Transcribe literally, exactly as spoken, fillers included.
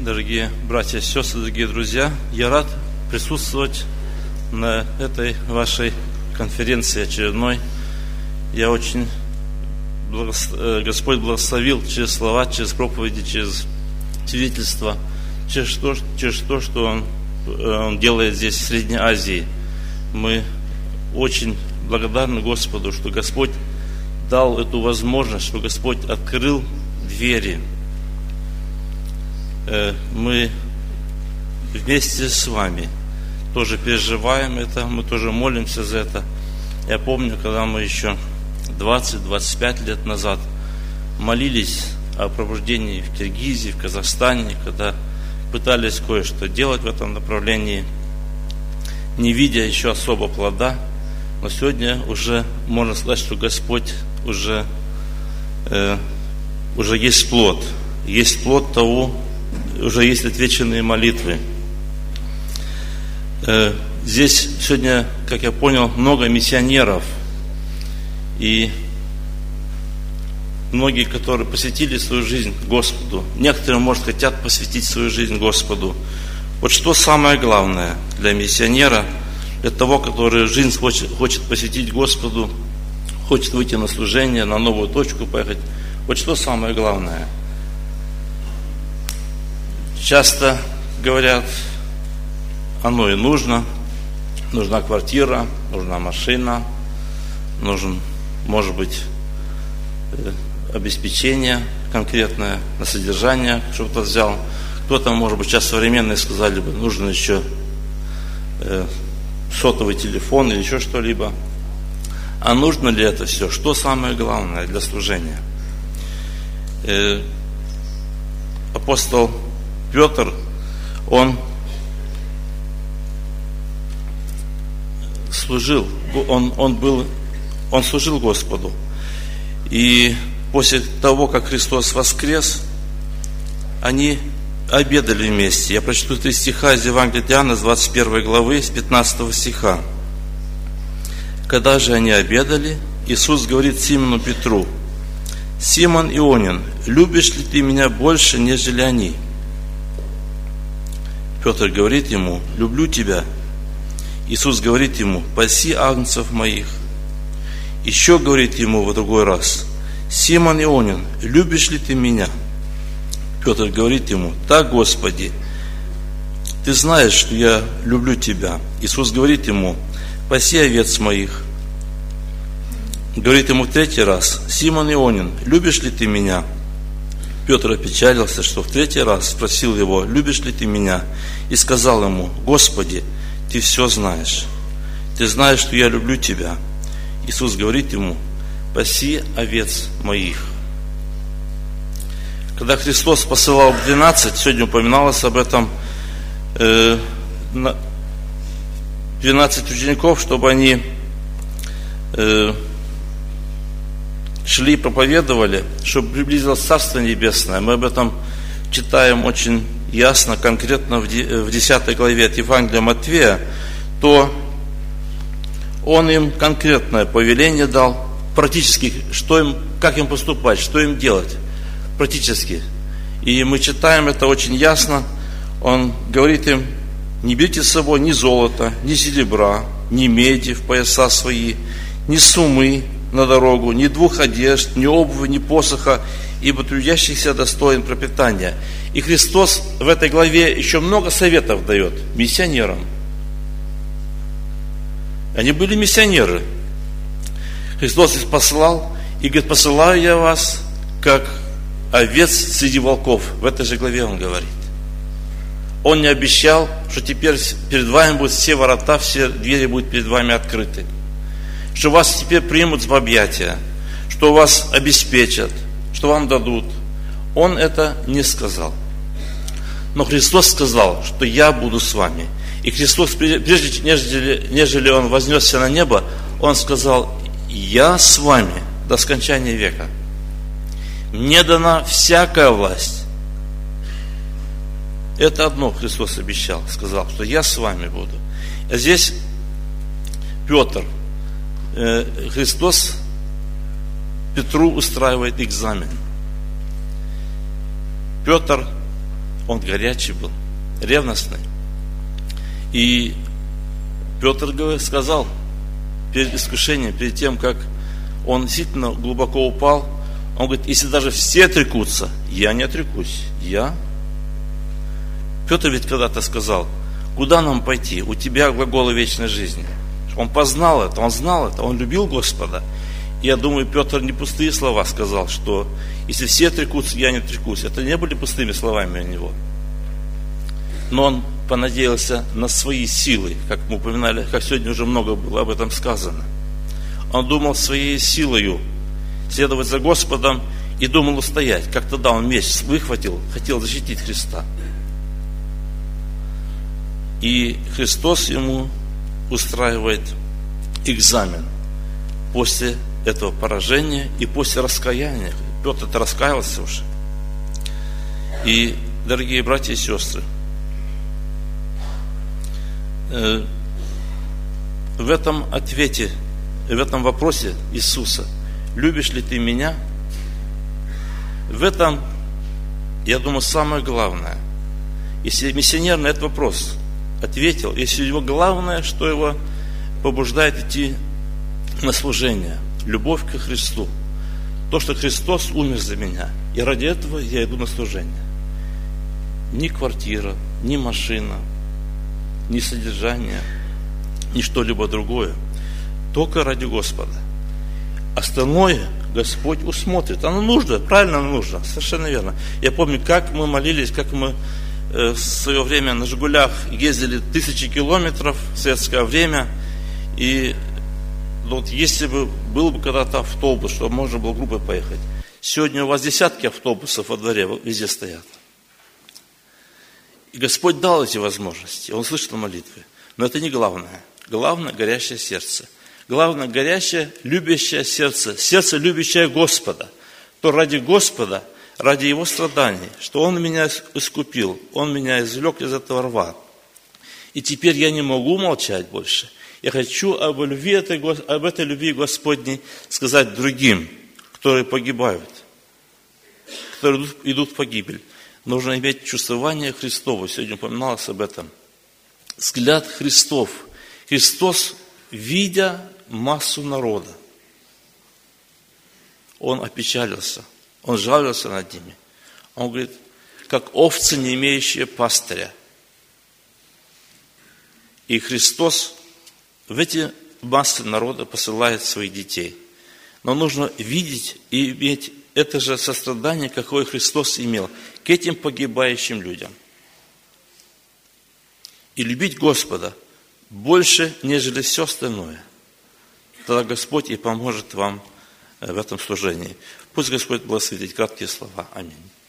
дорогие братья и сестры, дорогие друзья! Я рад присутствовать на этой вашей конференции очередной. Я очень благос... Господь благословил через слова, через проповеди, через свидетельства, через то, через то, что Он, Он делает здесь, в Средней Азии. Мы очень благодарны Господу, что Господь дал эту возможность, что Господь открыл двери. Мы вместе с вами тоже переживаем это, мы тоже молимся за это. Я помню, когда мы еще двадцать-двадцать пять лет назад молились о пробуждении в Киргизии, в Казахстане, когда пытались кое-что делать в этом направлении, не видя еще особо плода. Но сегодня уже можно сказать, что Господь уже, э, уже есть плод. Есть плод того, уже есть отвеченные молитвы. Э, здесь сегодня, как я понял, много миссионеров. И многие, которые посвятили свою жизнь Господу. Некоторые, может, хотят посвятить свою жизнь Господу. Вот что самое главное для миссионера, для того, который жизнь хочет, хочет посвятить Господу, хочет выйти на служение, на новую точку поехать. Вот что самое главное. Часто говорят, оно и нужно. Нужна квартира, нужна машина, нужен, может быть, обеспечение конкретное, на содержание, чтобы кто-то взял. Кто-то, может быть, сейчас современные сказали бы, нужен еще э, сотовый телефон или еще что-либо. А нужно ли это все? Что самое главное для служения? Э, апостол Петр, он служил, он, он был, он служил Господу. И после того, как Христос воскрес, они обедали вместе. Я прочту три стиха из Евангелия от Иоанна, с двадцать первой главы, с пятнадцатого стиха. Когда же они обедали, Иисус говорит Симону Петру: «Симон Ионин, любишь ли ты меня больше, нежели они?» Петр говорит ему: «Люблю тебя». Иисус говорит ему: «Паси агнцев моих». Еще говорит ему в другой раз: «Симон Ионин, любишь ли ты меня?» Петр говорит ему: «Да, Господи, ты знаешь, что я люблю тебя». Иисус говорит ему: «Паси овец моих». Говорит ему в третий раз: «Симон Ионин, любишь ли ты меня?» Петр опечалился, что в третий раз спросил его: «Любишь ли ты меня?» И сказал ему: «Господи, ты все знаешь. Ты знаешь, что я люблю тебя». Иисус говорит ему: «Паси овец моих». Когда Христос посылал двенадцать, сегодня упоминалось об этом, э, двенадцать учеников, чтобы они э, шли и проповедовали, чтобы приблизилось Царство Небесное. Мы об этом читаем очень ясно, конкретно в десятой главе от Евангелия Матфея, то Он им конкретное повеление дал, практически, что им, как им поступать, что им делать, практически. И мы читаем это очень ясно. Он говорит им: не берите с собой ни золота, ни серебра, ни меди в пояса свои, ни сумы на дорогу, ни двух одежд, ни обуви, ни посоха, ибо трудящихся достоин пропитания. И Христос в этой главе еще много советов дает миссионерам. Они были миссионеры. Христос их послал и говорит: посылаю я вас, как овец среди волков. В этой же главе Он говорит. Он не обещал, что теперь перед вами будут все ворота, все двери будут перед вами открыты, что вас теперь примут в объятия, что вас обеспечат, что вам дадут. Он это не сказал. Но Христос сказал, что я буду с вами. И Христос, прежде нежели, нежели Он вознесся на небо, Он сказал: я с вами до скончания века. Мне дана всякая власть. Это одно Христос обещал, сказал, что я с вами буду. А здесь Петр, э, Христос Петру устраивает экзамен. Петр Он горячий был, ревностный. И Петр сказал перед искушением, перед тем, как он действительно глубоко упал, он говорит, если даже все отрекутся, я не отрекусь. Я? Петр ведь когда-то сказал, куда нам пойти? У тебя глаголы вечной жизни. Он познал это, он знал это, он любил Господа. И я думаю, Петр не пустые слова сказал, что если все отрекутся, я не отрекусь. Это не были пустыми словами у него. Но он понадеялся на свои силы, как мы упоминали, как сегодня уже много было об этом сказано. Он думал своей силою следовать за Господом и думал устоять. Как тогда он меч выхватил, хотел защитить Христа. И Христос ему устраивает экзамен после этого поражения и после раскаяния. Петр-то раскаялся уже. И, дорогие братья и сестры, в этом ответе, в этом вопросе Иисуса, любишь ли ты меня? В этом, я думаю, самое главное. Если миссионер на этот вопрос ответил, если его главное, что его побуждает идти на служение, любовь ко Христу, то, что Христос умер за меня, и ради этого я иду на служение. Ни квартира, ни машина, ни содержание, ни что-либо другое, только ради Господа. Остальное Господь усмотрит. Оно нужно, правильно оно нужно, совершенно верно. Я помню, как мы молились, как мы в свое время на «Жигулях» ездили тысячи километров в советское время, и вот если бы был бы когда-то автобус, чтобы можно было группой поехать. Сегодня у вас десятки автобусов во дворе везде стоят. И Господь дал эти возможности, Он слышит молитвы. Но это не главное. Главное – горящее сердце. Главное – горящее, любящее сердце. Сердце, любящее Господа. То ради Господа, ради Его страданий, что Он меня искупил, Он меня извлек из этого рва. И теперь я не могу молчать больше. Я хочу об любви этой, об этой любви Господней сказать другим, которые погибают, которые идут в погибель. Нужно иметь чувствование Христово. Сегодня упоминалось об этом. Взгляд Христов. Христос, видя массу народа, Он опечалился. Он жалился над ними. Он говорит, как овцы, не имеющие пастыря. И Христос в эти массы народа посылает своих детей. Но нужно видеть и иметь это же сострадание, какое Христос имел к этим погибающим людям. И любить Господа больше, нежели все остальное. Тогда Господь и поможет вам в этом служении. Пусть Господь благословит краткие слова. Аминь.